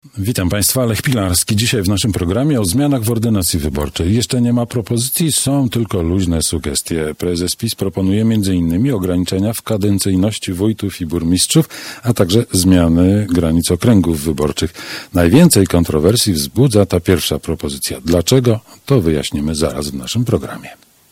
Witam Państwa, Lech Pilarski. Dzisiaj w naszym programie o zmianach w ordynacji wyborczej. Jeszcze nie ma propozycji, są tylko luźne sugestie. Prezes PiS proponuje m.in. ograniczenia w kadencyjności wójtów i burmistrzów, a także zmiany granic okręgów wyborczych. Najwięcej kontrowersji wzbudza ta pierwsza propozycja. Dlaczego? To wyjaśnimy zaraz w naszym programie.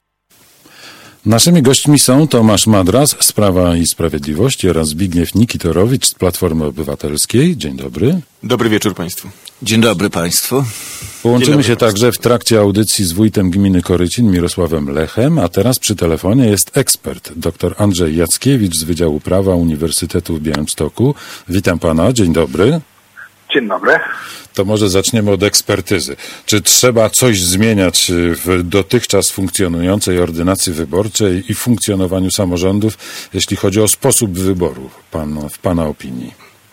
Naszymi gośćmi są Tomasz Madras z Prawa i Sprawiedliwości oraz Zbigniew Nikitorowicz z Platformy Obywatelskiej. Dzień dobry. Dobry wieczór Państwu. Dzień dobry Państwu. Połączymy się także w trakcie audycji z wójtem gminy Korycin, Mirosławem Lechem, a teraz przy telefonie jest ekspert, dr Andrzej Jackiewicz z Wydziału Prawa Uniwersytetu w Białymstoku. Witam pana, dzień dobry. Dzień dobry. To może zaczniemy od ekspertyzy. Czy trzeba coś zmieniać w dotychczas funkcjonującej ordynacji wyborczej i funkcjonowaniu samorządów, jeśli chodzi o sposób wyboru, w pana opinii?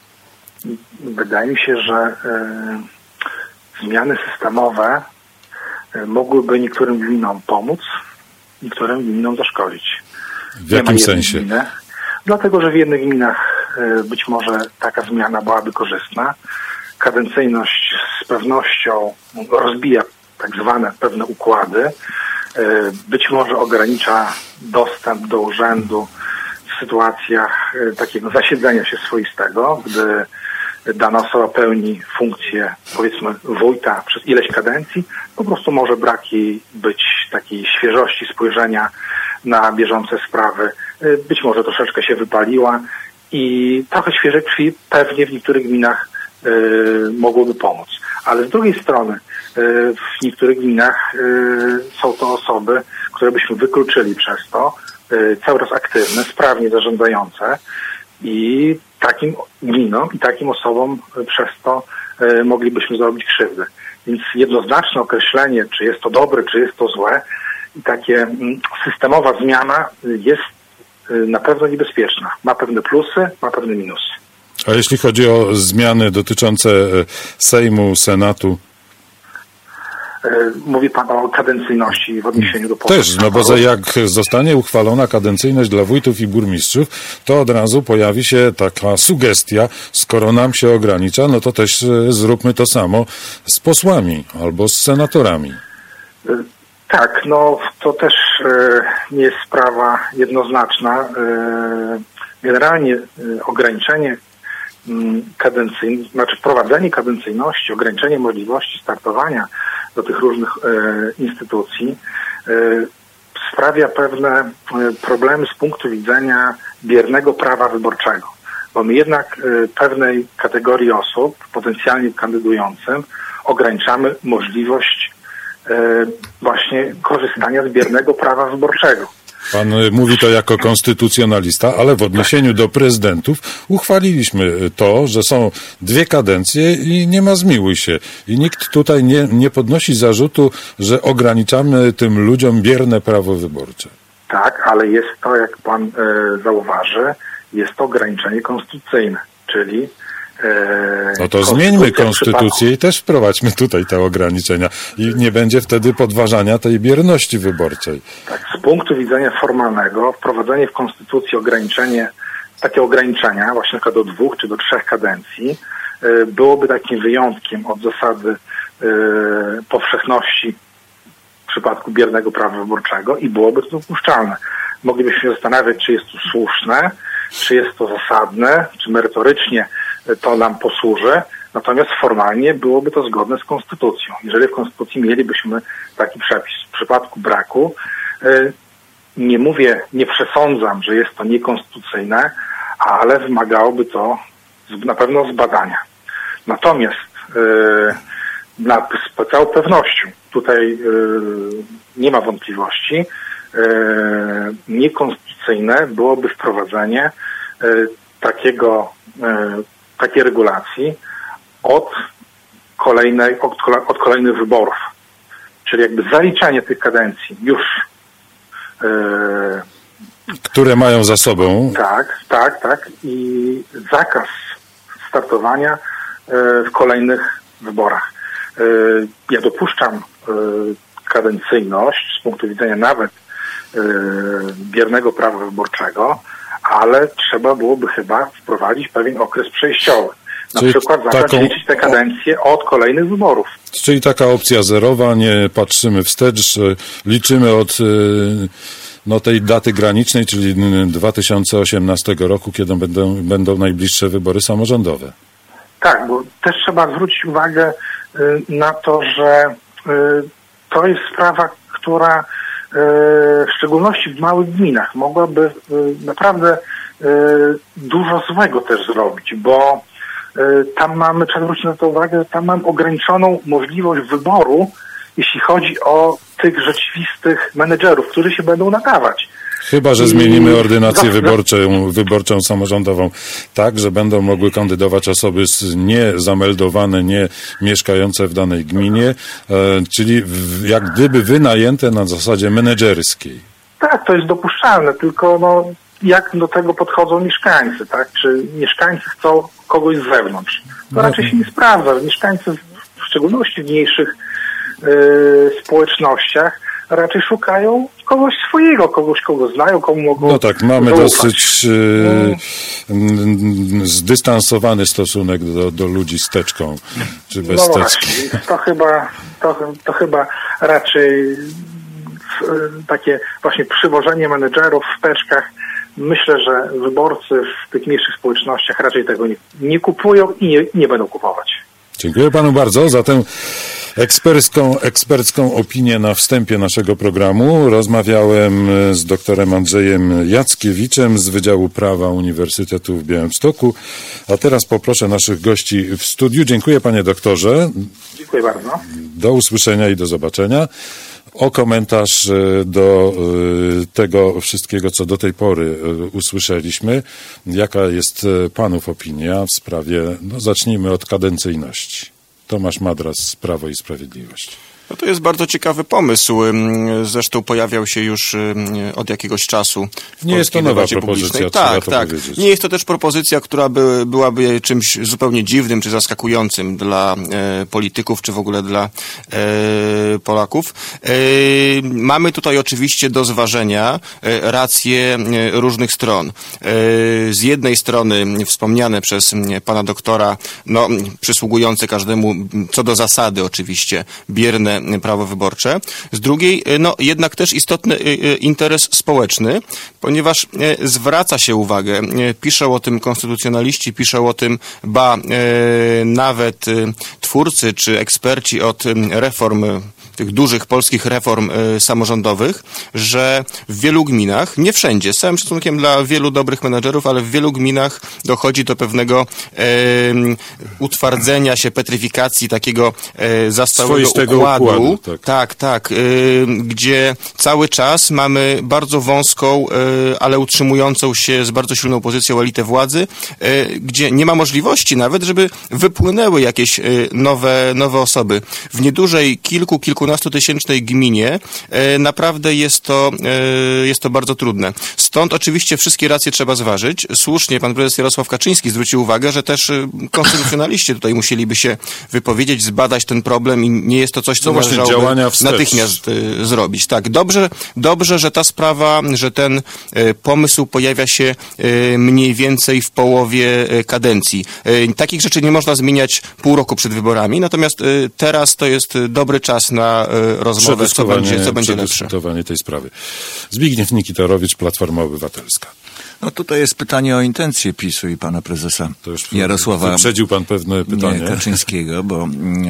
Wydaje mi się, że zmiany systemowe mogłyby niektórym gminom pomóc, niektórym gminom zaszkodzić. W jakim sensie? Gminy, dlatego, że w jednych gminach być może taka zmiana byłaby korzystna. Kadencyjność z pewnością rozbija tak zwane pewne układy, być może ogranicza dostęp do urzędu w sytuacjach takiego zasiedzenia się swoistego, gdy dana osoba pełni funkcję, powiedzmy, wójta przez ileś kadencji, po prostu może brak jej być takiej świeżości spojrzenia na bieżące sprawy, być może troszeczkę się wypaliła i trochę świeżej krwi pewnie w niektórych gminach mogłoby pomóc. Ale z drugiej strony w niektórych gminach są to osoby, które byśmy wykluczyli przez to, cały czas aktywne, sprawnie zarządzające i takim gminom i takim osobom przez to moglibyśmy zrobić krzywdę. Więc jednoznaczne określenie, czy jest to dobre, czy jest to złe i takie systemowa zmiana jest na pewno niebezpieczna. Ma pewne plusy, ma pewne minusy. A jeśli chodzi o zmiany dotyczące Sejmu, Senatu? Mówi pan o kadencyjności w odniesieniu do posłów. Też, no bo jak zostanie uchwalona kadencyjność dla wójtów i burmistrzów, to od razu pojawi się taka sugestia, skoro nam się ogranicza, no to też zróbmy to samo z posłami albo z senatorami. Tak, no to też nie jest sprawa jednoznaczna. Generalnie ograniczenie kadencyjności, znaczy wprowadzenie kadencyjności, ograniczenie możliwości startowania do tych różnych instytucji sprawia pewne problemy z punktu widzenia biernego prawa wyborczego. Bo my jednak pewnej kategorii osób potencjalnie kandydującym ograniczamy możliwość właśnie korzystania z biernego prawa wyborczego. Pan mówi to jako konstytucjonalista, ale w odniesieniu do prezydentów uchwaliliśmy to, że są 2 kadencje i nie ma zmiłuj się. I nikt tutaj nie podnosi zarzutu, że ograniczamy tym ludziom bierne prawo wyborcze. Tak, ale jest to, jak pan zauważy, jest to ograniczenie konstytucyjne, czyli no to zmieńmy konstytucję i też wprowadźmy tutaj te ograniczenia i nie będzie wtedy podważania tej bierności wyborczej. Tak, z punktu widzenia formalnego wprowadzenie w konstytucji takie ograniczenia, właśnie do 2 czy do 3 kadencji, byłoby takim wyjątkiem od zasady powszechności w przypadku biernego prawa wyborczego i byłoby to dopuszczalne. Moglibyśmy się zastanawiać, czy jest to słuszne, czy jest to zasadne, czy merytorycznie to nam posłuży, natomiast formalnie byłoby to zgodne z konstytucją. Jeżeli w konstytucji mielibyśmy taki przepis, w przypadku braku, nie przesądzam, że jest to niekonstytucyjne, ale wymagałoby to na pewno zbadania. Natomiast z całą pewnością, tutaj nie ma wątpliwości, niekonstytucyjne byłoby wprowadzenie takiej regulacji od kolejnych wyborów. Czyli jakby zaliczanie tych kadencji już które mają za sobą. Tak. I zakaz startowania w kolejnych wyborach. Ja dopuszczam kadencyjność z punktu widzenia nawet biernego prawa wyborczego, ale trzeba byłoby chyba wprowadzić pewien okres przejściowy. Na przykład zacząć liczyć te kadencje od kolejnych wyborów. Czyli taka opcja zerowa, nie patrzymy wstecz, liczymy od tej daty granicznej, czyli 2018 roku, kiedy będą najbliższe wybory samorządowe. Tak, bo też trzeba zwrócić uwagę na to, że to jest sprawa, która w szczególności w małych gminach mogłaby naprawdę dużo złego też zrobić, bo tam mamy, trzeba zwrócić na to uwagę, tam mamy ograniczoną możliwość wyboru, jeśli chodzi o tych rzeczywistych menedżerów, którzy się będą nadawać. Chyba że zmienimy ordynację wyborczą samorządową tak, że będą mogły kandydować osoby nie zameldowane, nie mieszkające w danej gminie, czyli jak gdyby wynajęte na zasadzie menedżerskiej. Tak, to jest dopuszczalne, tylko jak do tego podchodzą mieszkańcy, tak? Czy mieszkańcy chcą kogoś z zewnątrz? To raczej się nie sprawdza. Mieszkańcy, w szczególności w mniejszych społecznościach, raczej szukają kogoś swojego, kogo znają, komu mogą No tak, mamy dosyć zdystansowany stosunek do ludzi z teczką, czy bez teczki. To chyba raczej takie właśnie przywożenie menedżerów w teczkach. Myślę, że wyborcy w tych mniejszych społecznościach raczej tego nie kupują i nie będą kupować. Dziękuję panu bardzo za tę ekspercką opinię na wstępie naszego programu. Rozmawiałem z doktorem Andrzejem Jackiewiczem z Wydziału Prawa Uniwersytetu w Białymstoku. A teraz poproszę naszych gości w studiu. Dziękuję panie doktorze. Dziękuję bardzo. Do usłyszenia i do zobaczenia. O komentarz do tego wszystkiego, co do tej pory usłyszeliśmy. Jaka jest panów opinia w sprawie, zacznijmy od kadencyjności. Tomasz Madras, Prawo i Sprawiedliwość. No to jest bardzo ciekawy pomysł. Zresztą pojawiał się już od jakiegoś czasu w nie jest to nowa propozycja, trzeba to powiedzieć. Nie jest to też propozycja, która byłaby czymś zupełnie dziwnym czy zaskakującym dla polityków, czy w ogóle dla Polaków. Mamy tutaj oczywiście do zważenia racje różnych stron. Z jednej strony wspomniane przez pana doktora, przysługujące każdemu co do zasady oczywiście bierne prawo wyborcze. Z drugiej, jednak też istotny interes społeczny, ponieważ zwraca się uwagę, piszą o tym konstytucjonaliści, piszą o tym nawet twórcy czy eksperci od reform, tych dużych polskich reform samorządowych, że w wielu gminach, nie wszędzie, z całym szacunkiem dla wielu dobrych menedżerów, ale w wielu gminach dochodzi do pewnego utwardzenia się, petryfikacji takiego zastałego układu. Tak. Gdzie cały czas mamy bardzo wąską, ale utrzymującą się z bardzo silną pozycją elitę władzy, gdzie nie ma możliwości nawet, żeby wypłynęły jakieś nowe osoby. W niedużej kilkunastotysięcznej gminie naprawdę jest to bardzo trudne. Stąd oczywiście wszystkie racje trzeba zważyć. Słusznie pan prezes Jarosław Kaczyński zwrócił uwagę, że też konstytucjonaliści tutaj musieliby się wypowiedzieć, zbadać ten problem i nie jest to coś, co należałoby natychmiast zrobić. Tak, dobrze, że ta sprawa, że ten pomysł pojawia się mniej więcej w połowie kadencji. Takich rzeczy nie można zmieniać pół roku przed wyborami, natomiast teraz to jest dobry czas na rozmowę, co będzie lepsze. Tej sprawy. Zbigniew Nikitorowicz, Platforma Obywatelska. No tutaj jest pytanie o intencje PiS-u i pana prezesa Jarosława. Wyprzedził pan pewne pytanie. Kaczyńskiego, bo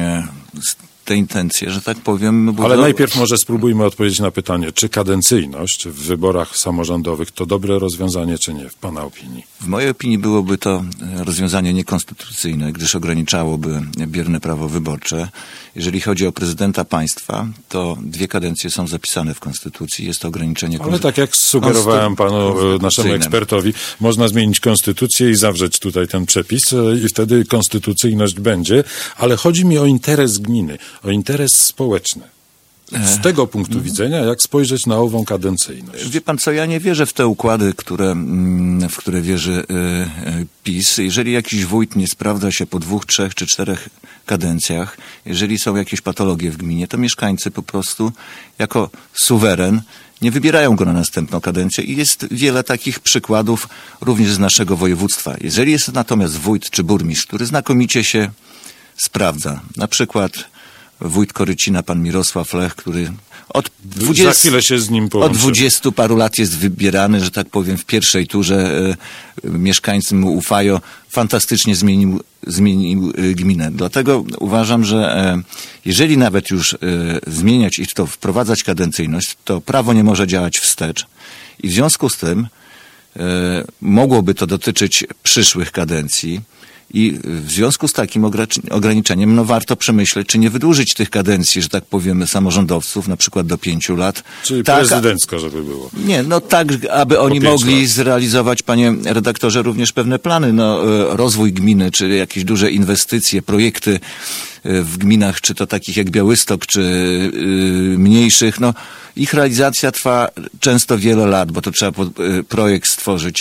te intencje, że tak powiem... Ale najpierw może spróbujmy odpowiedzieć na pytanie, czy kadencyjność w wyborach samorządowych to dobre rozwiązanie, czy nie, w pana opinii? W mojej opinii byłoby to rozwiązanie niekonstytucyjne, gdyż ograniczałoby bierne prawo wyborcze. Jeżeli chodzi o prezydenta państwa, to 2 kadencje są zapisane w Konstytucji. Jest to ograniczenie... Ale tak jak sugerowałem panu, naszemu ekspertowi, można zmienić konstytucję i zawrzeć tutaj ten przepis i wtedy konstytucyjność będzie, ale chodzi mi o interes gminy, o interes społeczny. Z tego punktu widzenia, jak spojrzeć na ową kadencyjność? Wie pan co, ja nie wierzę w te układy, w które wierzy PiS. Jeżeli jakiś wójt nie sprawdza się po 2, 3 czy 4 kadencjach, jeżeli są jakieś patologie w gminie, to mieszkańcy po prostu jako suweren nie wybierają go na następną kadencję i jest wiele takich przykładów również z naszego województwa. Jeżeli jest natomiast wójt czy burmistrz, który znakomicie się sprawdza, na przykład wójt Korycina, pan Mirosław Lech, który od 20, za chwilę się z nim od 20 paru lat jest wybierany, że tak powiem, w pierwszej turze. Mieszkańcy mu ufają. Fantastycznie zmienił gminę. Dlatego uważam, że jeżeli nawet już zmieniać i to wprowadzać kadencyjność, to prawo nie może działać wstecz. I w związku z tym mogłoby to dotyczyć przyszłych kadencji. I w związku z takim ograniczeniem warto przemyśleć, czy nie wydłużyć tych kadencji, że tak powiem, samorządowców, na przykład do 5 lat. Czyli tak, prezydencko, żeby było. Nie, tak, aby oni mogli zrealizować, panie redaktorze, również pewne plany, rozwój gminy, czy jakieś duże inwestycje, projekty w gminach, czy to takich jak Białystok, czy mniejszych, ich realizacja trwa często wiele lat, bo to trzeba projekt stworzyć,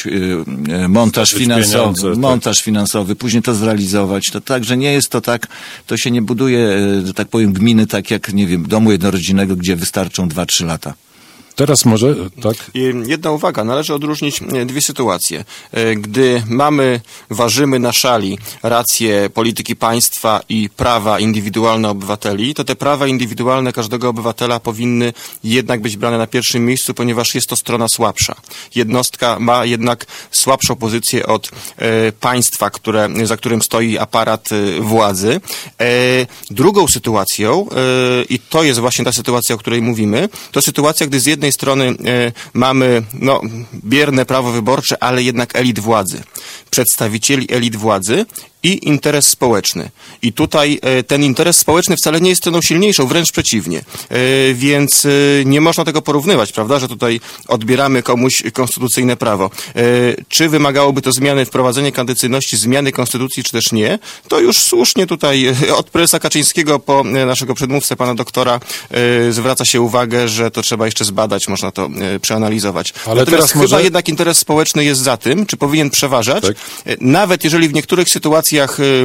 montaż finansowy, później to zrealizować. To także nie jest to tak, to się nie buduje, że tak powiem, gminy tak jak, nie wiem, domu jednorodzinnego, gdzie wystarczą 2-3 lata. Teraz może, tak? Jedna uwaga, należy odróżnić dwie sytuacje. Gdy ważymy na szali racje polityki państwa i prawa indywidualne obywateli, to te prawa indywidualne każdego obywatela powinny jednak być brane na pierwszym miejscu, ponieważ jest to strona słabsza. Jednostka ma jednak słabszą pozycję od państwa, za którym stoi aparat władzy. Drugą sytuacją, i to jest właśnie ta sytuacja, o której mówimy, to sytuacja, gdy z jednej strony mamy bierne prawo wyborcze, ale jednak elit władzy, przedstawicieli elit władzy i interes społeczny. I tutaj ten interes społeczny wcale nie jest stroną silniejszą, wręcz przeciwnie. Więc nie można tego porównywać, prawda, że tutaj odbieramy komuś konstytucyjne prawo. Czy wymagałoby to wprowadzenie kadencyjności, zmiany konstytucji, czy też nie, to już słusznie tutaj od prezesa Kaczyńskiego po naszego przedmówcę, pana doktora, zwraca się uwagę, że to trzeba jeszcze zbadać, można to przeanalizować. Ale natomiast teraz chyba jednak interes społeczny jest za tym, czy powinien przeważać, tak? Nawet jeżeli w niektórych sytuacjach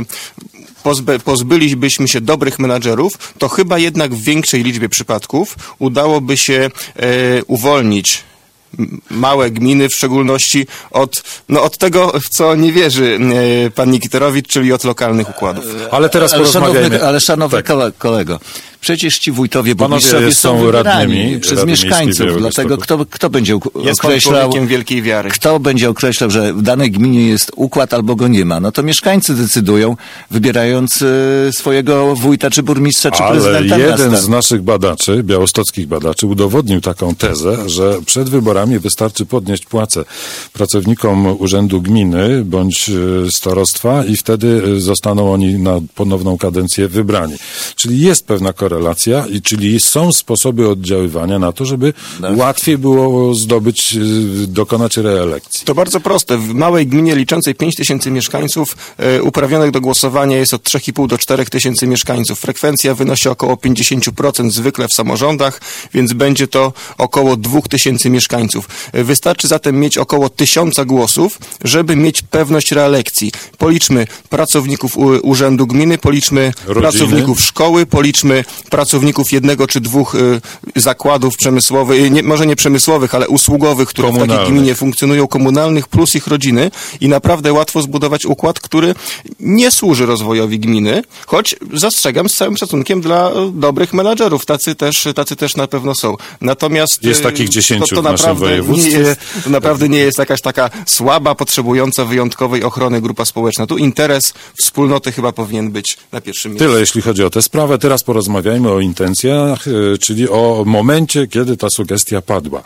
pozbylibyśmy się dobrych menadżerów, to chyba jednak w większej liczbie przypadków udałoby się uwolnić małe gminy, w szczególności od tego, w co nie wierzy pan Nikiterowicz, czyli od lokalnych układów. Ale teraz porozmawiajmy. Szanowny kolego, przecież ci wójtowie, burmistrzowie są wybierani przez mieszkańców, dlatego kto będzie określał, wielkiej wiary. Kto będzie określał, że w danej gminie jest układ albo go nie ma? To mieszkańcy decydują, wybierając swojego wójta, czy burmistrza, czy prezydenta miasta. Ale jeden z naszych badaczy, białostockich badaczy, udowodnił taką tezę, że przed wyborami wystarczy podnieść płacę pracownikom urzędu gminy bądź starostwa i wtedy zostaną oni na ponowną kadencję wybrani. Czyli jest pewna korelacja czyli są sposoby oddziaływania na to, żeby łatwiej było dokonać reelekcji. To bardzo proste. W małej gminie liczącej 5000 mieszkańców uprawnionych do głosowania jest od 3,5 do 4 tysięcy mieszkańców. Frekwencja wynosi około 50% zwykle w samorządach, więc będzie to około 2000 mieszkańców. Wystarczy zatem mieć około 1000 głosów, żeby mieć pewność reelekcji. Policzmy pracowników urzędu gminy, policzmy pracowników szkoły, policzmy pracowników 1 czy 2 zakładów przemysłowych, może nie przemysłowych, ale usługowych, które w takiej gminie funkcjonują, komunalnych, plus ich rodziny i naprawdę łatwo zbudować układ, który nie służy rozwojowi gminy, choć zastrzegam z całym szacunkiem dla dobrych menadżerów. Tacy też na pewno są. Natomiast jest takich 10 w naszym województwie. To naprawdę nie jest jakaś taka słaba, potrzebująca wyjątkowej ochrony grupa społeczna. Tu interes wspólnoty chyba powinien być na pierwszym miejscu. Tyle, jeśli chodzi o tę sprawę. Teraz porozmawiajmy o intencjach, czyli o momencie, kiedy ta sugestia padła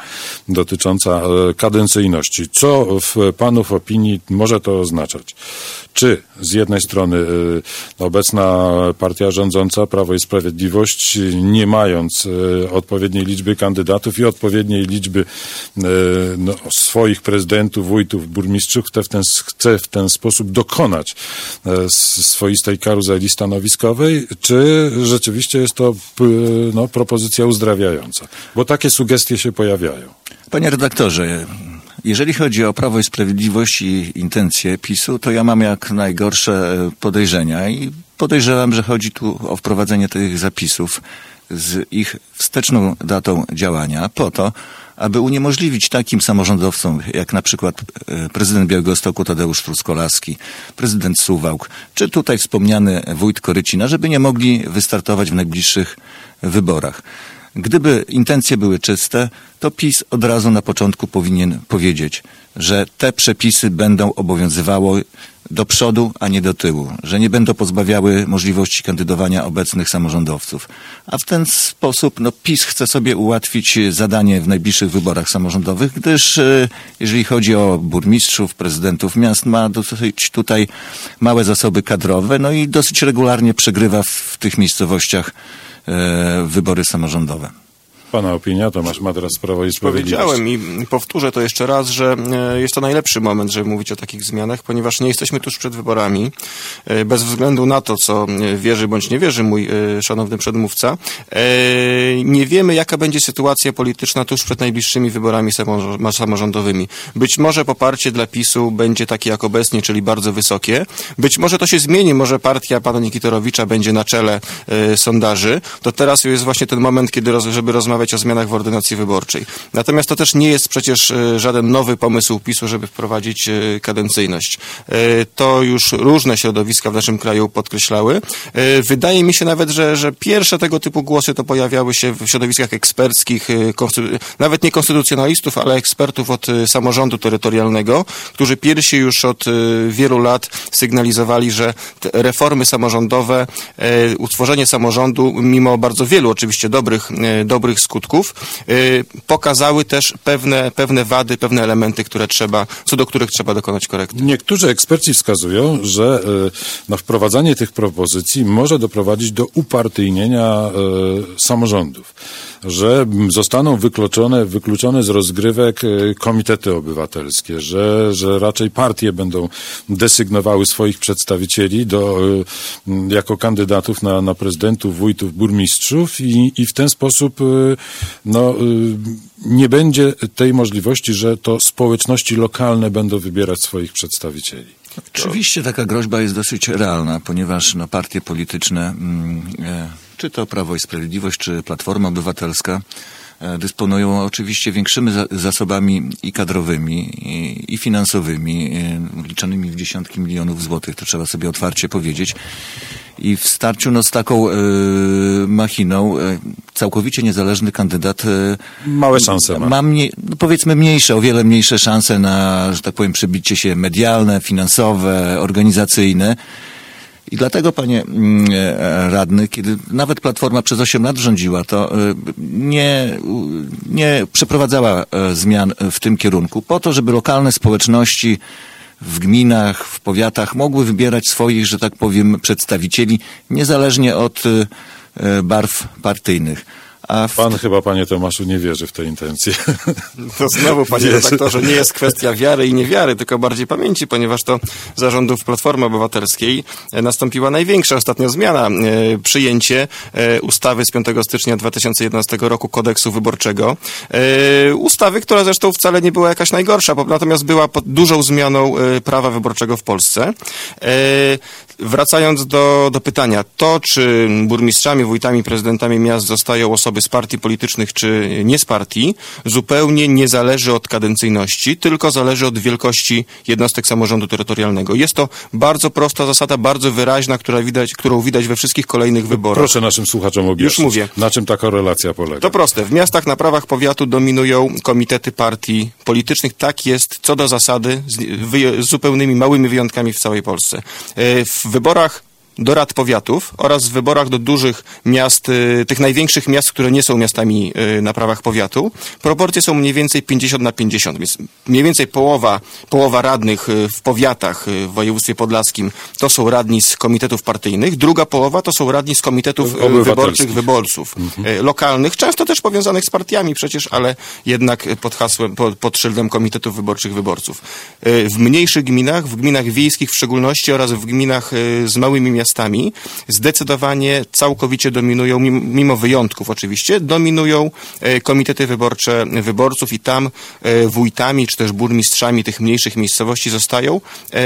dotycząca kadencyjności. Co w panów opinii może to oznaczać? Czy Z jednej strony obecna partia rządząca, Prawo i Sprawiedliwość, nie mając odpowiedniej liczby kandydatów i odpowiedniej liczby swoich prezydentów, wójtów, burmistrzów, chce w ten sposób dokonać swoistej karuzeli stanowiskowej, czy rzeczywiście jest to propozycja uzdrawiająca? Bo takie sugestie się pojawiają. Panie redaktorze, jeżeli chodzi o Prawo i Sprawiedliwość i intencje PiS-u, to ja mam jak najgorsze podejrzenia i podejrzewam, że chodzi tu o wprowadzenie tych zapisów z ich wsteczną datą działania po to, aby uniemożliwić takim samorządowcom, jak na przykład prezydent Białegostoku Tadeusz Truskolaski, prezydent Suwałk, czy tutaj wspomniany wójt Korycina, żeby nie mogli wystartować w najbliższych wyborach. Gdyby intencje były czyste, to PiS od razu na początku powinien powiedzieć, że te przepisy będą obowiązywały do przodu, a nie do tyłu, że nie będą pozbawiały możliwości kandydowania obecnych samorządowców. A w ten sposób PiS chce sobie ułatwić zadanie w najbliższych wyborach samorządowych, gdyż jeżeli chodzi o burmistrzów, prezydentów miast, ma dosyć tutaj małe zasoby kadrowe, i dosyć regularnie przegrywa w tych miejscowościach wybory samorządowe. Pana opinia, Tomasz Matras, Prawo i Sprawiedliwość. Powiedziałem i powtórzę to jeszcze raz, że jest to najlepszy moment, żeby mówić o takich zmianach, ponieważ nie jesteśmy tuż przed wyborami. Bez względu na to, co wierzy bądź nie wierzy mój szanowny przedmówca, nie wiemy, jaka będzie sytuacja polityczna tuż przed najbliższymi wyborami samorządowymi. Być może poparcie dla PiS-u będzie takie jak obecnie, czyli bardzo wysokie. Być może to się zmieni, może partia pana Nikitorowicza będzie na czele sondaży. To teraz jest właśnie ten moment, żeby rozmawiać o zmianach w ordynacji wyborczej. Natomiast to też nie jest przecież żaden nowy pomysł PiS-u, żeby wprowadzić kadencyjność. To już różne środowiska w naszym kraju podkreślały. Wydaje mi się nawet, że pierwsze tego typu głosy to pojawiały się w środowiskach eksperckich, nawet nie konstytucjonalistów, ale ekspertów od samorządu terytorialnego, którzy pierwsi już od wielu lat sygnalizowali, że te reformy samorządowe, utworzenie samorządu, mimo bardzo wielu oczywiście dobrych skutków, pokazały też pewne wady, pewne elementy, co do których trzeba dokonać korekty. Niektórzy eksperci wskazują, że wprowadzanie tych propozycji może doprowadzić do upartyjnienia samorządów, że zostaną wykluczone z rozgrywek komitety obywatelskie, że raczej partie będą desygnowały swoich przedstawicieli jako kandydatów na prezydentów, wójtów, burmistrzów i w ten sposób nie będzie tej możliwości, że to społeczności lokalne będą wybierać swoich przedstawicieli. Oczywiście taka groźba jest dosyć realna, ponieważ partie polityczne, czy to Prawo i Sprawiedliwość, czy Platforma Obywatelska, dysponują oczywiście większymi zasobami i kadrowymi, i finansowymi, liczonymi w dziesiątki milionów złotych, to trzeba sobie otwarcie powiedzieć. I w starciu z taką machiną całkowicie niezależny kandydat małe szanse ma. Powiedzmy o wiele mniejsze szanse na, że tak powiem, przebicie się medialne, finansowe, organizacyjne. I dlatego, panie radny, kiedy nawet Platforma przez 8 lat rządziła, to nie przeprowadzała zmian w tym kierunku, po to, żeby lokalne społeczności w gminach, w powiatach mogły wybierać swoich, że tak powiem, przedstawicieli, niezależnie od barw partyjnych. Pan chyba, panie Tomaszu, nie wierzy w te intencje. To znowu, panie redaktorze, nie jest kwestia wiary i niewiary, tylko bardziej pamięci, ponieważ to za rządów Platformy Obywatelskiej nastąpiła największa ostatnio zmiana. Przyjęcie ustawy z 5 stycznia 2011 roku Kodeksu Wyborczego. Ustawy, która zresztą wcale nie była jakaś najgorsza, natomiast była pod dużą zmianą prawa wyborczego w Polsce. Wracając do pytania, to czy burmistrzami, wójtami, prezydentami miast zostają osoby z partii politycznych czy nie z partii, zupełnie nie zależy od kadencyjności, tylko zależy od wielkości jednostek samorządu terytorialnego. Jest to bardzo prosta zasada, bardzo wyraźna, którą widać we wszystkich kolejnych wyborach. Proszę naszym słuchaczom objaśnić, już mówię. Na czym ta korelacja polega. To proste. W miastach na prawach powiatu dominują komitety partii politycznych. Tak jest co do zasady, z zupełnymi małymi wyjątkami w całej Polsce. W wyborach do rad powiatów oraz w wyborach do dużych miast, tych największych miast, które nie są miastami na prawach powiatu, proporcje są mniej więcej 50/50, więc mniej więcej połowa radnych w powiatach w województwie podlaskim to są radni z komitetów partyjnych, druga połowa to są radni z komitetów wyborczych wyborców lokalnych, często też powiązanych z partiami przecież, ale jednak pod hasłem, pod szyldem komitetów wyborczych wyborców. W mniejszych gminach, w gminach wiejskich w szczególności oraz w gminach z małymi miastami zdecydowanie całkowicie dominują, mimo wyjątków oczywiście, dominują komitety wyborcze wyborców i tam wójtami czy też burmistrzami tych mniejszych miejscowości zostają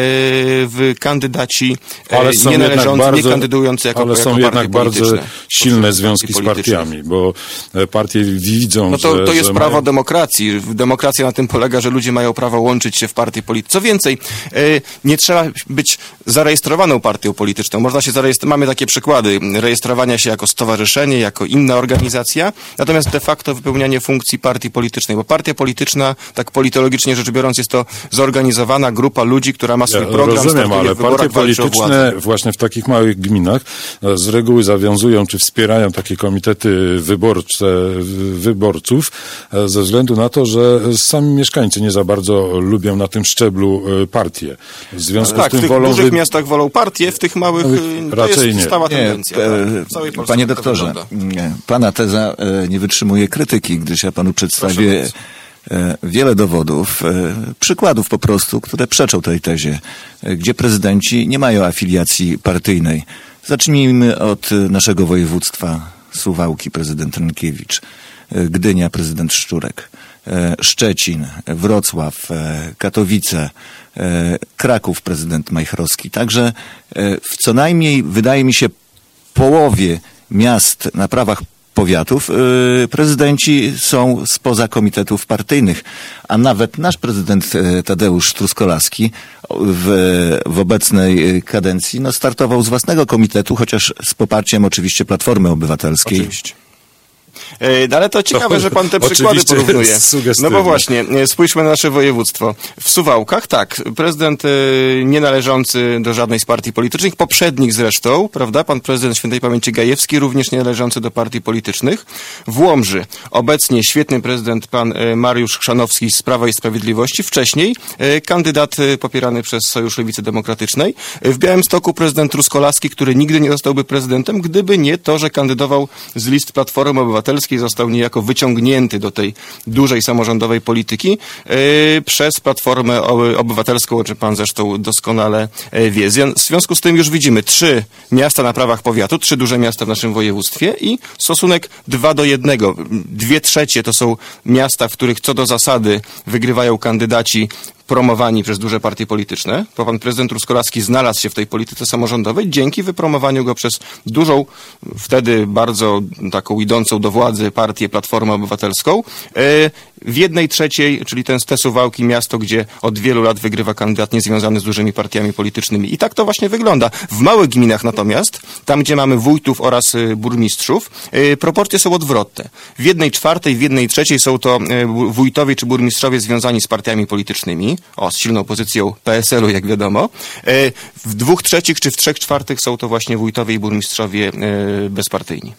kandydaci nie należący, nie kandydujący jako ale są jednak bardzo silne związki z partiami, bo partie widzą, no to jest prawo demokracji. Demokracja na tym polega, że ludzie mają prawo łączyć się w partie polityczne. Co więcej, nie trzeba być zarejestrowaną partią polityczną. Można się mamy takie przykłady rejestrowania się jako stowarzyszenie, jako inna organizacja, natomiast de facto wypełnianie funkcji partii politycznej, bo partia polityczna, tak politologicznie rzecz biorąc, jest to zorganizowana grupa ludzi, która ma swój program, rozumiem, ale partie polityczne właśnie w takich małych gminach z reguły zawiązują czy wspierają takie komitety wyborców ze względu na to, że sami mieszkańcy nie za bardzo lubią na tym szczeblu partie. W związku z tym w tych dużych miastach wolą partie, w tych małych raczej to jest nie. stała tendencja. Panie doktorze, pana teza nie wytrzymuje krytyki, gdyż ja panu przedstawię wiele dowodów, przykładów po prostu, które przeczą tej tezie, gdzie prezydenci nie mają afiliacji partyjnej. Zacznijmy od naszego województwa Suwałki, prezydent Rynkiewicz, Gdynia, prezydent Szczurek, Szczecin, Wrocław, Katowice, Kraków, prezydent Majchrowski. Także w co najmniej, wydaje mi się, połowie miast na prawach powiatów prezydenci są spoza komitetów partyjnych, a nawet nasz prezydent Tadeusz Truskolaski w obecnej kadencji startował z własnego komitetu, chociaż z poparciem oczywiście Platformy Obywatelskiej. Oczywiście. Ale to ciekawe, że pan te przykłady porównuje. No bo właśnie, spójrzmy na nasze województwo. W Suwałkach, tak, prezydent nie należący do żadnej z partii politycznych, poprzednich zresztą, prawda, pan prezydent świętej pamięci Gajewski, również nie należący do partii politycznych. W Łomży obecnie świetny prezydent pan Mariusz Chrzanowski z Prawa i Sprawiedliwości, wcześniej kandydat popierany przez Sojusz Lewicy Demokratycznej. W Białymstoku prezydent Truskolaski, który nigdy nie zostałby prezydentem, gdyby nie to, że kandydował z list Platformy Obywatelskiej, został niejako wyciągnięty do tej dużej samorządowej polityki przez Platformę Obywatelską, o czym pan zresztą doskonale wie. W związku z tym już widzimy 3 miasta na prawach powiatu, 3 duże miasta w naszym województwie i stosunek 2:1. 2/3 to są miasta, w których co do zasady wygrywają kandydaci promowani przez duże partie polityczne, bo pan prezydent Truskolaski znalazł się w tej polityce samorządowej dzięki wypromowaniu go przez dużą, wtedy bardzo taką idącą do władzy partię Platformę Obywatelską. W 1/3, czyli te Suwałki, miasto, gdzie od wielu lat wygrywa kandydat niezwiązany z dużymi partiami politycznymi. I tak to właśnie wygląda. W małych gminach natomiast, tam gdzie mamy wójtów oraz burmistrzów, proporcje są odwrotne. W 1/4, w 1/3 są to wójtowie czy burmistrzowie związani z partiami politycznymi, z silną pozycją PSL-u, jak wiadomo. W 2/3 czy w 3/4 są to właśnie wójtowie i burmistrzowie bezpartyjni.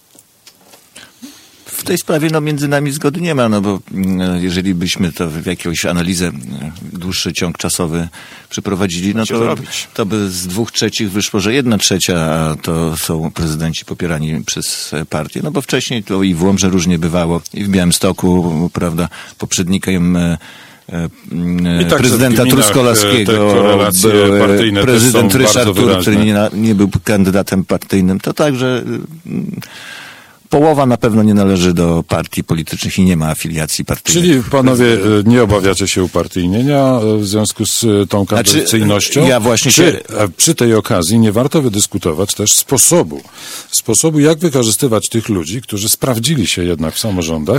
W tej sprawie między nami zgody nie ma, bo jeżeli byśmy to w jakąś analizę, dłuższy ciąg czosowy przeprowadzili, to by z 2/3 wyszło, że 1/3 to są prezydenci popierani przez partię, bo wcześniej to i w Łomży różnie bywało, i w Białymstoku, prawda, poprzednikiem prezydenta Truskolaskiego był prezydent Ryszard Tur, który nie był kandydatem partyjnym. To także połowa na pewno nie należy do partii politycznych i nie ma afiliacji partyjnej. Czyli panowie nie obawiacie się upartyjnienia w związku z tą kadencyjnością? Ja właśnie przy tej okazji nie warto wydyskutować też sposobu, jak wykorzystywać tych ludzi, którzy sprawdzili się jednak w samorządach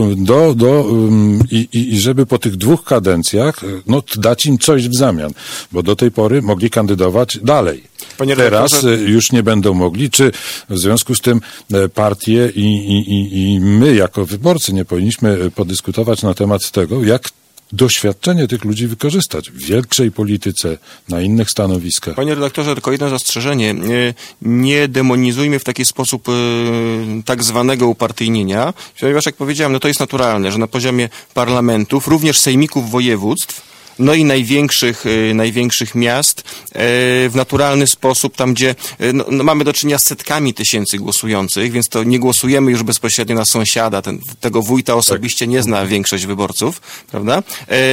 i żeby po tych 2 kadencjach dać im coś w zamian, bo do tej pory mogli kandydować dalej. Teraz już nie będą mogli. Czy w związku z tym partie i my jako wyborcy nie powinniśmy podyskutować na temat tego, jak doświadczenie tych ludzi wykorzystać w większej polityce, na innych stanowiskach. Panie redaktorze, tylko jedno zastrzeżenie. Nie demonizujmy w taki sposób tak zwanego upartyjnienia, ponieważ jak powiedziałem, no to jest naturalne, że na poziomie parlamentów, również sejmików województw, no i największych miast w naturalny sposób, tam gdzie mamy do czynienia z setkami tysięcy głosujących, więc to nie głosujemy już bezpośrednio na sąsiada, tego wójta osobiście nie zna większość wyborców, prawda?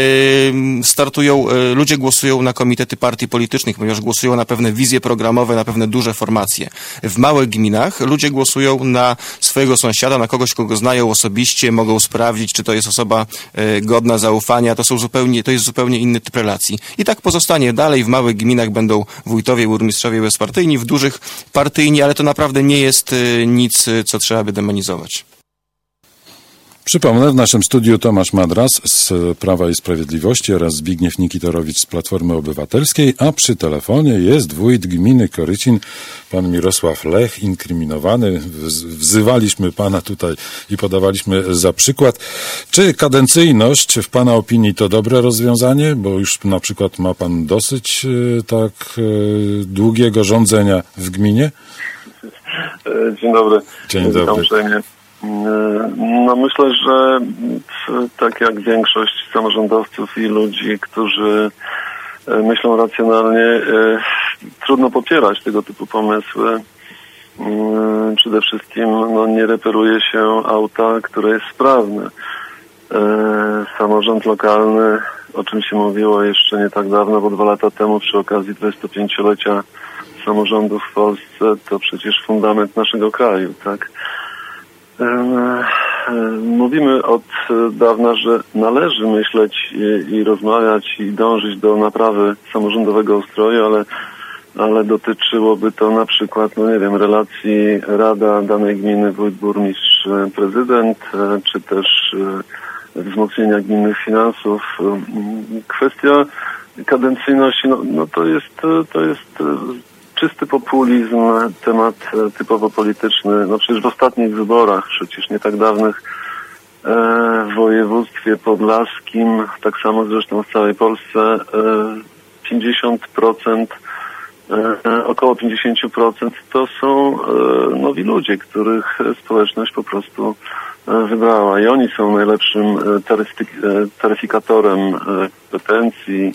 Ludzie głosują na komitety partii politycznych, ponieważ głosują na pewne wizje programowe, na pewne duże formacje. W małych gminach ludzie głosują na swojego sąsiada, na kogoś, kogo znają osobiście, mogą sprawdzić, czy to jest osoba godna zaufania, to jest zupełnie inny typ relacji. I tak pozostanie dalej. W małych gminach będą wójtowie, burmistrzowie bezpartyjni, w dużych partyjni, ale to naprawdę nie jest nic, co trzeba by demonizować. Przypomnę, w naszym studiu Tomasz Madras z Prawa i Sprawiedliwości oraz Zbigniew Nikitorowicz z Platformy Obywatelskiej, a przy telefonie jest wójt gminy Korycin, pan Mirosław Lech, inkryminowany. Wzywaliśmy pana tutaj i podawaliśmy za przykład. Czy kadencyjność w pana opinii to dobre rozwiązanie? Bo już na przykład ma pan dosyć długiego rządzenia w gminie? Dzień dobry. Dzień dobry. No myślę, że tak jak większość samorządowców i ludzi, którzy myślą racjonalnie, trudno popierać tego typu pomysły. Przede wszystkim nie reperuje się auta, które jest sprawne. Samorząd lokalny, o czym się mówiło jeszcze nie tak dawno, bo 2 lata temu przy okazji 25-lecia samorządów w Polsce, to przecież fundament naszego kraju, tak? Mówimy od dawna, że należy myśleć i rozmawiać i dążyć do naprawy samorządowego ustroju, ale dotyczyłoby to na przykład, relacji rada danej gminy, wójt, burmistrz, prezydent, czy też wzmocnienia gminnych finansów. Kwestia kadencyjności, to jest czysty populizm, temat typowo polityczny. Przecież w ostatnich wyborach, nie tak dawnych, w województwie podlaskim, tak samo zresztą w całej Polsce, 50%, około 50% to są nowi ludzie, których społeczność po prostu wybrała. I oni są najlepszym taryfikatorem kompetencji,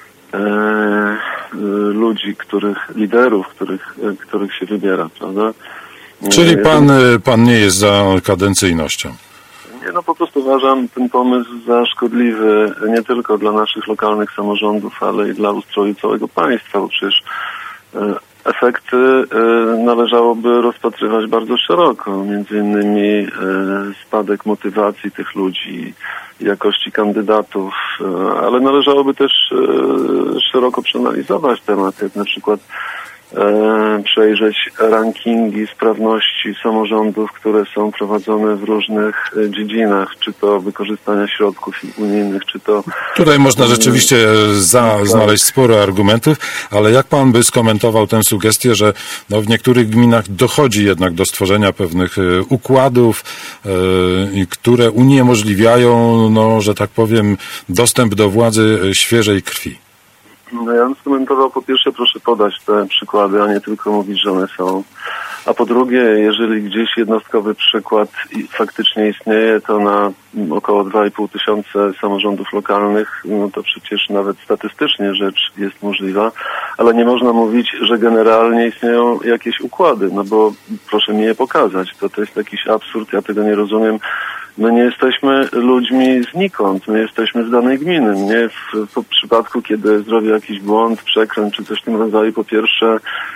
ludzi, liderów, których się wybiera, prawda? Czyli pan nie jest za kadencyjnością? Nie, po prostu uważam ten pomysł za szkodliwy nie tylko dla naszych lokalnych samorządów, ale i dla ustroju całego państwa, bo przecież efekty należałoby rozpatrywać bardzo szeroko, między innymi spadek motywacji tych ludzi, jakości kandydatów, ale należałoby też szeroko przeanalizować temat, jak na przykład przejrzeć rankingi sprawności samorządów, które są prowadzone w różnych dziedzinach, czy to wykorzystania środków unijnych, czy to... Tutaj można rzeczywiście znaleźć sporo argumentów, ale jak pan by skomentował tę sugestię, że w niektórych gminach dochodzi jednak do stworzenia pewnych układów, które uniemożliwiają, że tak powiem, dostęp do władzy świeżej krwi? Ja bym skomentował, po pierwsze, proszę podać te przykłady, a nie tylko mówić, że one są. A po drugie, jeżeli gdzieś jednostkowy przykład faktycznie istnieje, to na około 2,5 tysiąca samorządów lokalnych, to przecież nawet statystycznie rzecz jest możliwa, ale nie można mówić, że generalnie istnieją jakieś układy, bo proszę mi je pokazać. To jest jakiś absurd, ja tego nie rozumiem. My nie jesteśmy ludźmi znikąd, my jesteśmy z danej gminy. Mnie w przypadku, kiedy zrobię jakiś błąd, przekręt czy coś w tym rodzaju, po pierwsze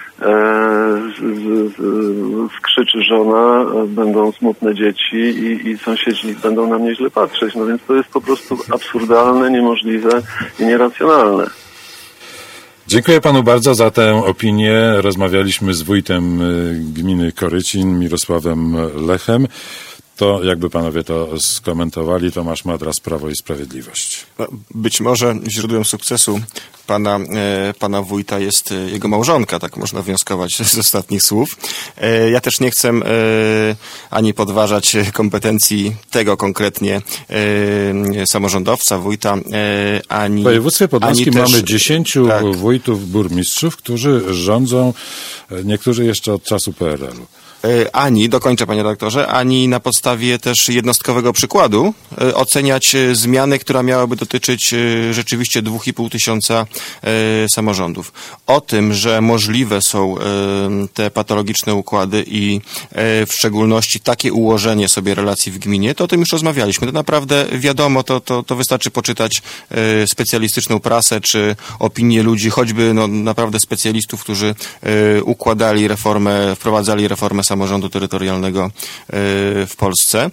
skrzyczy żona, będą smutne dzieci i sąsiedzi będą na mnie źle patrzeć. Więc to jest po prostu absurdalne, niemożliwe i nieracjonalne. Dziękuję panu bardzo za tę opinię. Rozmawialiśmy z wójtem gminy Korycin, Mirosławem Lechem. To jakby panowie to skomentowali, Tomasz Madras, Prawo i Sprawiedliwość. Być może źródłem sukcesu pana wójta jest jego małżonka, tak można wnioskować z ostatnich słów. Ja też nie chcę ani podważać kompetencji tego konkretnie samorządowca, wójta, ani... W województwie podlaskim też, mamy 10 wójtów, burmistrzów, którzy rządzą, niektórzy jeszcze od czasu PRL-u. Dokończę panie redaktorze, ani na podstawie też jednostkowego przykładu oceniać zmiany, która miałaby dotyczyć rzeczywiście 2,5 tysiąca samorządów. O tym, że możliwe są te patologiczne układy i w szczególności takie ułożenie sobie relacji w gminie, to o tym już rozmawialiśmy. To naprawdę wiadomo, to wystarczy poczytać specjalistyczną prasę czy opinie ludzi, choćby naprawdę specjalistów, którzy wprowadzali reformę samorządu terytorialnego w Polsce.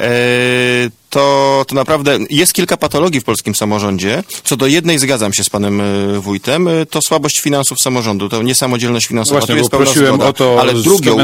To naprawdę jest kilka patologii w polskim samorządzie. Co do jednej zgadzam się z panem wójtem, to słabość finansów samorządu, to niesamodzielność finansowa. Właśnie, to jest bo pełna prosiłem zgoda. o to, ale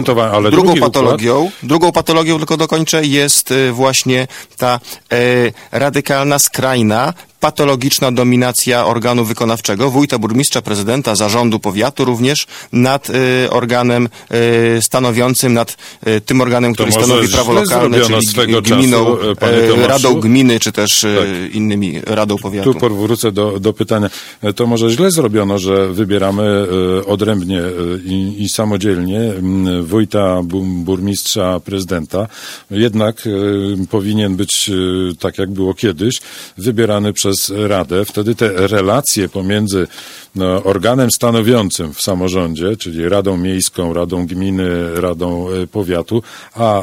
drugą patologią, tylko dokończę, jest właśnie ta radykalna, skrajna, patologiczna dominacja organu wykonawczego, wójta, burmistrza, prezydenta, zarządu powiatu również nad organem stanowiącym, nad tym organem, który stanowi prawo lokalne, czyli gminą, radą gminy, czy też innymi radą powiatu. Tu powrócę do pytania. To może źle zrobiono, że wybieramy odrębnie i samodzielnie wójta, burmistrza, prezydenta. Jednak powinien być, tak jak było kiedyś, wybierany przez Radę. Wtedy te relacje pomiędzy organem stanowiącym w samorządzie, czyli Radą Miejską, Radą Gminy, Radą Powiatu, a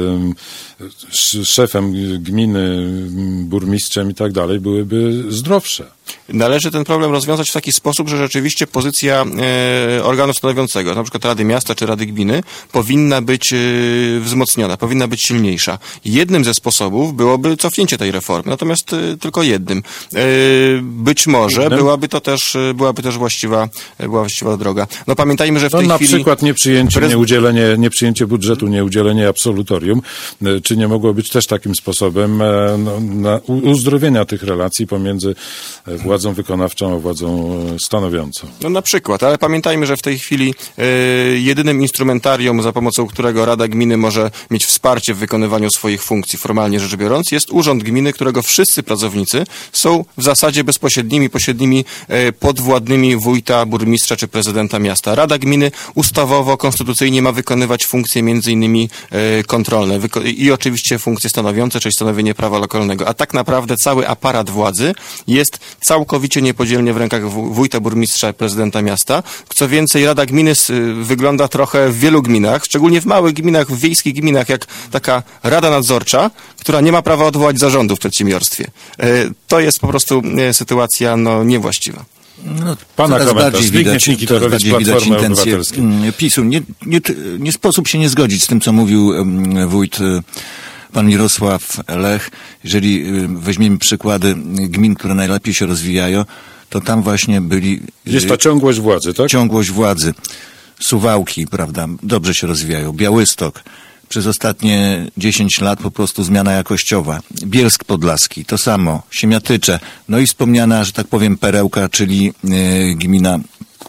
szefem gminy, burmistrzem i tak dalej byłyby zdrowsze. Należy ten problem rozwiązać w taki sposób, że rzeczywiście pozycja organu stanowiącego, na przykład Rady Miasta czy Rady Gminy, powinna być wzmocniona, powinna być silniejsza. Jednym ze sposobów byłoby cofnięcie tej reformy, natomiast tylko jednym. Być może byłaby też właściwa droga. No pamiętajmy, że w tej chwili... Na przykład nieprzyjęcie budżetu, nieudzielenie absolutorium, czy nie mogło być też takim sposobem na uzdrowienia tych relacji pomiędzy władzą wykonawczą a władzą stanowiącą. No na przykład, ale pamiętajmy, że w tej chwili jedynym instrumentarium, za pomocą którego Rada Gminy może mieć wsparcie w wykonywaniu swoich funkcji, formalnie rzecz biorąc, jest Urząd Gminy, którego wszyscy pracownicy są w zasadzie pośrednimi podwładnymi wójta, burmistrza czy prezydenta miasta. Rada Gminy ustawowo, konstytucyjnie ma wykonywać funkcje między innymi kontrolne i oczywiście funkcje stanowiące, czyli stanowienie prawa lokalnego. A tak naprawdę cały aparat władzy jest całkowicie niepodzielnie w rękach wójta, burmistrza, prezydenta miasta. Co więcej, Rada Gminy wygląda trochę w wielu gminach, szczególnie w małych gminach, w wiejskich gminach, jak taka rada nadzorcza, która nie ma prawa odwołać zarządu w przedsiębiorstwie. To jest po prostu sytuacja niewłaściwa. Pana komentarz. Zbigniew Nikitorowicz, Platformy Obywatelskiej. PiS-u. Nie sposób się nie zgodzić z tym, co mówił wójt pan Mirosław Lech. Jeżeli weźmiemy przykłady gmin, które najlepiej się rozwijają, to tam właśnie byli... Jest ta ciągłość władzy, tak? Ciągłość władzy. Suwałki, prawda, dobrze się rozwijają. Białystok. Przez ostatnie 10 lat po prostu zmiana jakościowa. Bielsk Podlaski, to samo. Siemiatycze. No i wspomniana, że tak powiem, perełka, czyli gmina...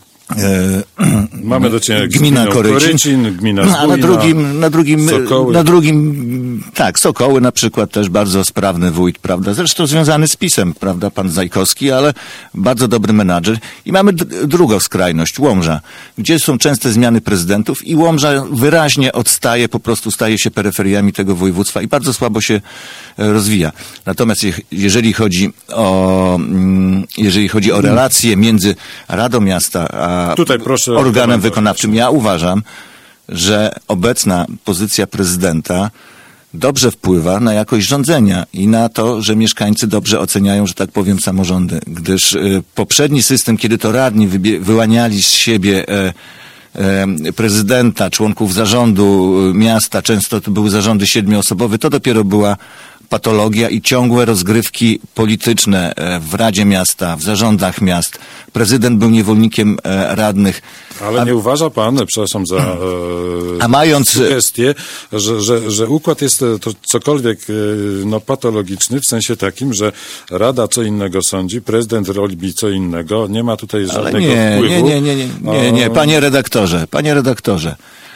Mamy do czynienia gmina Korycin, gmina Zbójna, na drugim, tak, Sokoły na przykład też bardzo sprawny wójt, prawda, zresztą związany z PiS-em, prawda, pan Zajkowski, ale bardzo dobry menadżer. I mamy drugą skrajność, Łomża, gdzie są częste zmiany prezydentów i Łomża wyraźnie odstaje, po prostu staje się peryferiami tego województwa i bardzo słabo się rozwija. Natomiast jeżeli chodzi o relacje między Radą Miasta a organem wykonawczym, ja uważam, że obecna pozycja prezydenta dobrze wpływa na jakość rządzenia i na to, że mieszkańcy dobrze oceniają, że tak powiem, samorządy. Gdyż poprzedni system, kiedy to radni wyłaniali z siebie prezydenta, członków zarządu miasta, często to były zarządy 7-osobowe, to dopiero była patologia i ciągłe rozgrywki polityczne w Radzie Miasta, w zarządach miast. Prezydent był niewolnikiem radnych. Ale nie uważa pan, przepraszam za sugestię, że układ jest to cokolwiek patologiczny w sensie takim, że Rada co innego sądzi, prezydent robi co innego, nie ma tutaj żadnego wpływu. Nie, panie redaktorze.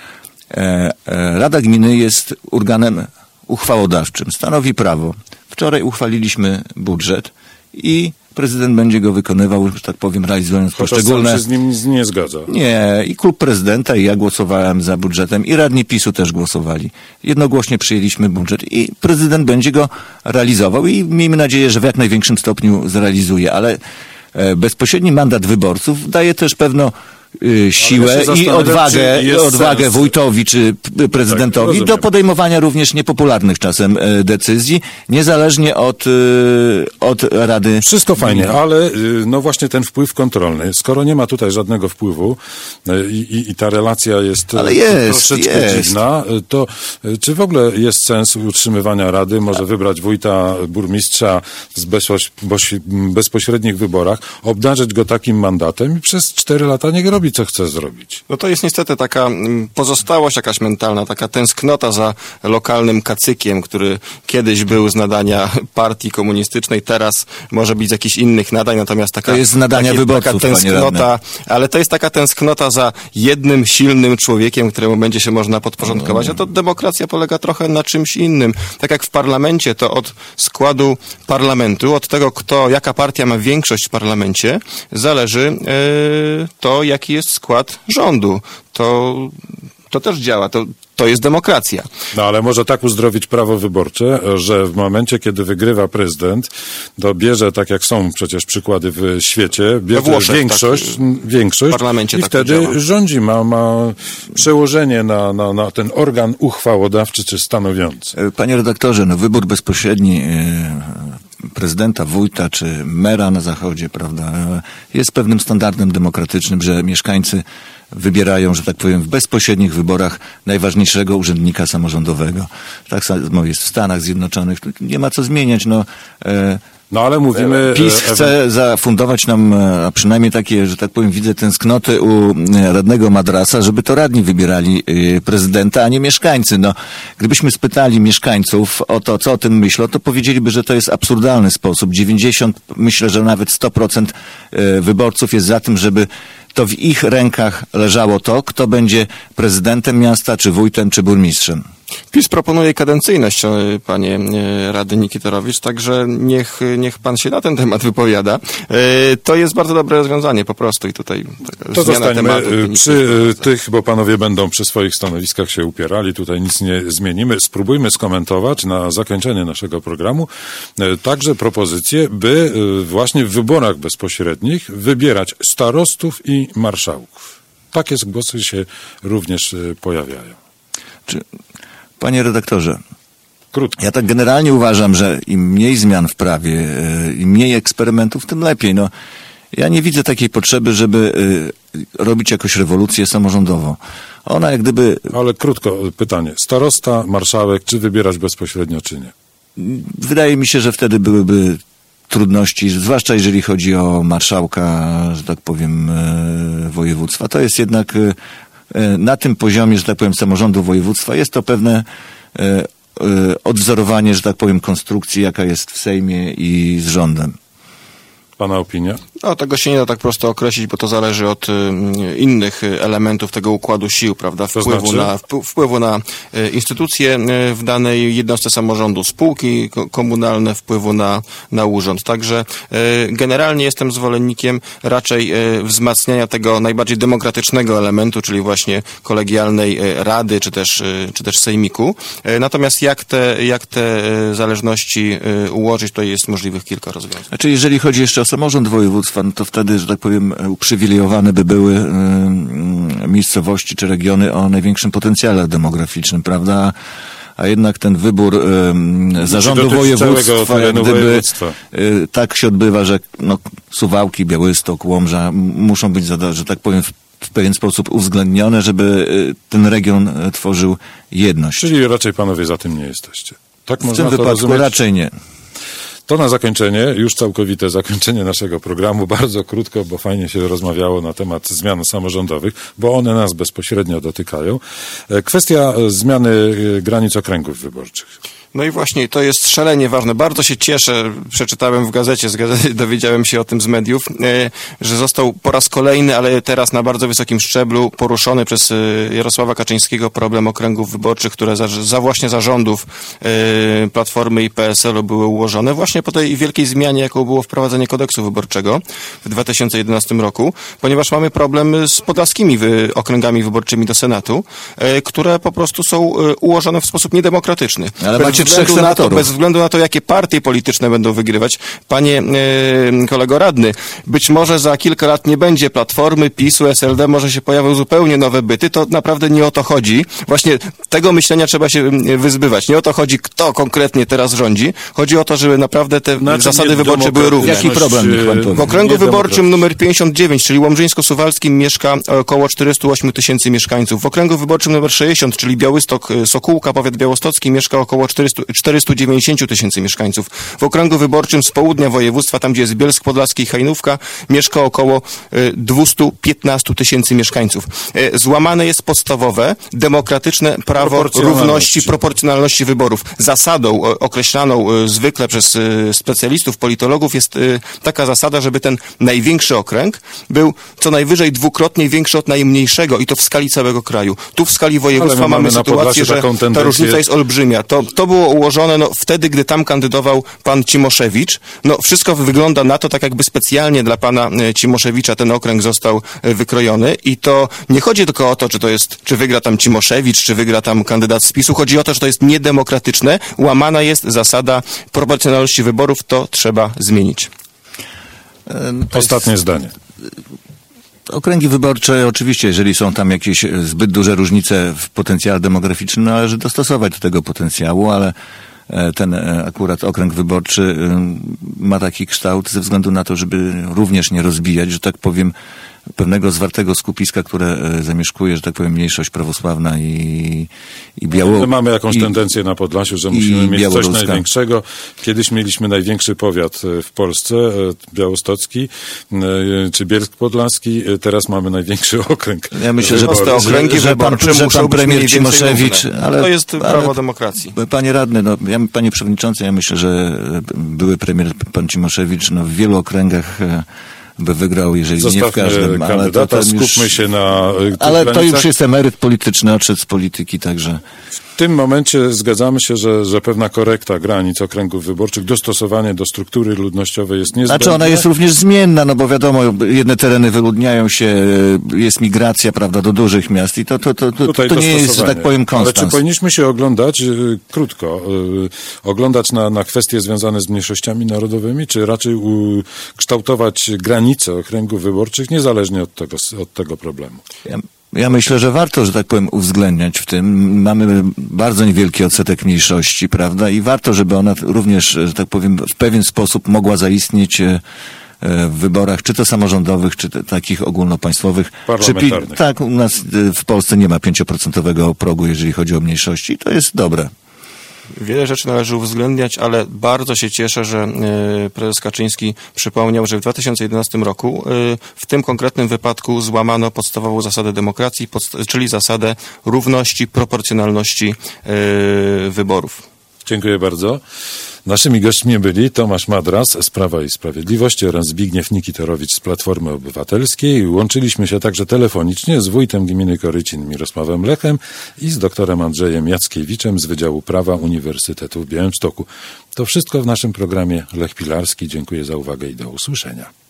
Rada Gminy jest organem uchwałodawczym, stanowi prawo. Wczoraj uchwaliliśmy budżet i prezydent będzie go wykonywał, że tak powiem, realizując poszczególne... Chociaż sam się z nim nie zgadza. Nie, i klub prezydenta, i ja głosowałem za budżetem, i radni PiS-u też głosowali. Jednogłośnie przyjęliśmy budżet i prezydent będzie go realizował i miejmy nadzieję, że w jak największym stopniu zrealizuje, ale bezpośredni mandat wyborców daje też pewną siłę i odwagę wójtowi czy prezydentowi do podejmowania również niepopularnych czasem decyzji, niezależnie od Rady. Wszystko fajnie, ale no właśnie ten wpływ kontrolny. Skoro nie ma tutaj żadnego wpływu i ta relacja jest troszeczkę dziwna, to czy w ogóle jest sens utrzymywania Rady? Może wybrać wójta, burmistrza w bezpośrednich wyborach, obdarzyć go takim mandatem i przez 4 lata niech robi, co chce zrobić. No to jest niestety taka pozostałość jakaś mentalna, taka tęsknota za lokalnym kacykiem, który kiedyś był z nadania partii komunistycznej, teraz może być z jakichś innych nadań, natomiast taka... To jest z nadania wyborców, taka tęsknota, ale to jest taka tęsknota za jednym silnym człowiekiem, któremu będzie się można podporządkować, a to demokracja polega trochę na czymś innym. Tak jak w parlamencie, to od składu parlamentu, od tego, jaka partia ma większość w parlamencie, zależy to, jaki jest skład rządu. To też działa. To jest demokracja. No ale może tak uzdrowić prawo wyborcze, że w momencie, kiedy wygrywa prezydent, to bierze, tak jak są przecież przykłady w świecie, bierze Włoszech, większość w parlamencie i wtedy działa. Rządzi, ma przełożenie na ten organ uchwałodawczy czy stanowiący. Panie redaktorze, wybór bezpośredni prezydenta, wójta czy mera na zachodzie, prawda, jest pewnym standardem demokratycznym, że mieszkańcy wybierają, że tak powiem, w bezpośrednich wyborach najważniejszego urzędnika samorządowego. Tak samo jest w Stanach Zjednoczonych. Nie ma co zmieniać. No ale mówimy... PiS chce zafundować nam, a przynajmniej takie, że tak powiem, widzę tęsknoty u radnego Madrasa, żeby to radni wybierali prezydenta, a nie mieszkańcy. Gdybyśmy spytali mieszkańców o to, co o tym myślą, to powiedzieliby, że to jest absurdalny sposób. 90, myślę, że nawet 100% wyborców jest za tym, żeby to w ich rękach leżało to, kto będzie prezydentem miasta, czy wójtem, czy burmistrzem. PiS proponuje kadencyjność, panie Rady Nikitorowicz, także niech pan się na ten temat wypowiada. To jest bardzo dobre rozwiązanie po prostu i tutaj to zostańmy przy tych, bo panowie będą przy swoich stanowiskach się upierali, tutaj nic nie zmienimy. Spróbujmy skomentować na zakończenie naszego programu także propozycję, by właśnie w wyborach bezpośrednich wybierać starostów i marszałków. Takie głosy się również pojawiają. Panie redaktorze, krótko. Ja tak generalnie uważam, że im mniej zmian w prawie, im mniej eksperymentów, tym lepiej. Ja nie widzę takiej potrzeby, żeby robić jakąś rewolucję samorządową. Ona jak gdyby... Ale krótko pytanie. Starosta, marszałek, czy wybierać bezpośrednio, czy nie? Wydaje mi się, że wtedy byłyby trudności, zwłaszcza jeżeli chodzi o marszałka, że tak powiem, województwa. To jest jednak... Na tym poziomie, że tak powiem, samorządu województwa jest to pewne odwzorowanie, że tak powiem, konstrukcji, jaka jest w Sejmie i z rządem. Pana opinia? Tego się nie da tak prosto określić, bo to zależy od innych elementów tego układu sił, prawda? Wpływu na instytucje w danej jednostce samorządu, spółki komunalne, wpływu na urząd. Także generalnie jestem zwolennikiem raczej wzmacniania tego najbardziej demokratycznego elementu, czyli właśnie kolegialnej rady, czy też sejmiku. Natomiast jak te zależności ułożyć, to jest możliwych kilka rozwiązań. Znaczy, jeżeli chodzi jeszcze o samorząd województwa, to wtedy, że tak powiem, uprzywilejowane by były miejscowości czy regiony o największym potencjale demograficznym, prawda? A jednak ten wybór zarządu województwa, jak gdyby tak się odbywa, że Suwałki, Białystok, Łomża muszą być, że tak powiem, w pewien sposób uwzględnione, żeby ten region tworzył jedność. Czyli raczej panowie za tym nie jesteście. Tak w tym wypadku raczej nie. To na zakończenie, już całkowite zakończenie naszego programu, bardzo krótko, bo fajnie się rozmawiało na temat zmian samorządowych, bo one nas bezpośrednio dotykają. Kwestia zmiany granic okręgów wyborczych. No i właśnie to jest szalenie ważne. Bardzo się cieszę, przeczytałem w gazecie, z gazety dowiedziałem się o tym z mediów, że został po raz kolejny, ale teraz na bardzo wysokim szczeblu poruszony przez Jarosława Kaczyńskiego problem okręgów wyborczych, które właśnie za rządów Platformy i PSL-u były ułożone właśnie po tej wielkiej zmianie, jaką było wprowadzenie kodeksu wyborczego w 2011 roku, ponieważ mamy problem z podlaskimi okręgami wyborczymi do Senatu, które po prostu są ułożone w sposób niedemokratyczny. Ale macie 3 senatorów. Bez względu na to, jakie partie polityczne będą wygrywać. Panie kolego radny, być może za kilka lat nie będzie Platformy, PiS-u, SLD, może się pojawią zupełnie nowe byty. To naprawdę nie o to chodzi. Właśnie tego myślenia trzeba się wyzbywać. Nie o to chodzi, kto konkretnie teraz rządzi. Chodzi o to, żeby naprawdę te zasady wyborcze były równe. Jaki problem? W okręgu wyborczym numer 59, czyli Łomżyńsko-Suwalskim, mieszka około 408 tysięcy mieszkańców. W okręgu wyborczym numer 60, czyli Białystok-Sokółka, powiat białostocki, mieszka około 490 tysięcy mieszkańców. W okręgu wyborczym z południa województwa, tam gdzie jest Bielsk Podlaski i Hajnówka, mieszka około 215 tysięcy mieszkańców. Złamane jest podstawowe, demokratyczne prawo równości, proporcjonalności wyborów. Zasadą określaną zwykle przez specjalistów, politologów jest taka zasada, żeby ten największy okręg był co najwyżej dwukrotnie większy od najmniejszego i to w skali całego kraju. Tu w skali województwa mamy sytuację, że ta różnica jest olbrzymia. To było ułożone wtedy, gdy tam kandydował pan Cimoszewicz. Wszystko wygląda na to, tak jakby specjalnie dla pana Cimoszewicza ten okręg został wykrojony i to nie chodzi tylko o to, czy wygra tam Cimoszewicz, czy wygra tam kandydat z PiS-u. Chodzi o to, że to jest niedemokratyczne. Łamana jest zasada proporcjonalności wyborów. To trzeba zmienić. Ostatnie zdanie. Okręgi wyborcze, oczywiście, jeżeli są tam jakieś zbyt duże różnice w potencjale demograficznym, należy dostosować do tego potencjału, ale ten akurat okręg wyborczy ma taki kształt ze względu na to, żeby również nie rozbijać, że tak powiem, pewnego zwartego skupiska, które zamieszkuje, że tak powiem, mniejszość prawosławna i My mamy jakąś tendencję na Podlasiu, że musimy mieć coś największego. Kiedyś mieliśmy największy powiat w Polsce, białostocki, czy Bielsk Podlaski. Teraz mamy największy okręg. Ja myślę, że te okręgi wyborcze muszą pan premier Cimoszewicz, ale to jest prawo demokracji. Panie radny, panie przewodniczący, ja myślę, że były premier pan Cimoszewicz w wielu okręgach by wygrał, jeżeli nie w każdym. Kandydata, skupmy się na ale to już jest emeryt polityczny, odszedł z polityki, także... W tym momencie zgadzamy się, że pewna korekta granic okręgów wyborczych, dostosowanie do struktury ludnościowej jest niezbędne. Znaczy ona jest również zmienna, bo wiadomo, jedne tereny wyludniają się, jest migracja, prawda, do dużych miast i to nie jest, że tak powiem, konstans. Ale czy powinniśmy się oglądać, oglądać na kwestie związane z mniejszościami narodowymi, czy raczej kształtować granice okręgów wyborczych niezależnie od tego problemu? Ja myślę, że warto, że tak powiem, uwzględniać w tym. Mamy bardzo niewielki odsetek mniejszości, prawda? I warto, żeby ona również, że tak powiem, w pewien sposób mogła zaistnieć w wyborach, czy to samorządowych, czy takich ogólnopaństwowych. Parlamentarnych. Tak, u nas w Polsce nie ma 5% progu, jeżeli chodzi o mniejszości i to jest dobre. Wiele rzeczy należy uwzględniać, ale bardzo się cieszę, że prezes Kaczyński przypomniał, że w 2011 roku w tym konkretnym wypadku złamano podstawową zasadę demokracji, czyli zasadę równości, proporcjonalności wyborów. Dziękuję bardzo. Naszymi gośćmi byli Tomasz Madras z Prawa i Sprawiedliwości oraz Zbigniew Nikitorowicz z Platformy Obywatelskiej. Łączyliśmy się także telefonicznie z wójtem gminy Korycin Mirosławem Lechem i z doktorem Andrzejem Jackiewiczem z Wydziału Prawa Uniwersytetu w Białymstoku. To wszystko w naszym programie Lech Pilarski. Dziękuję za uwagę i do usłyszenia.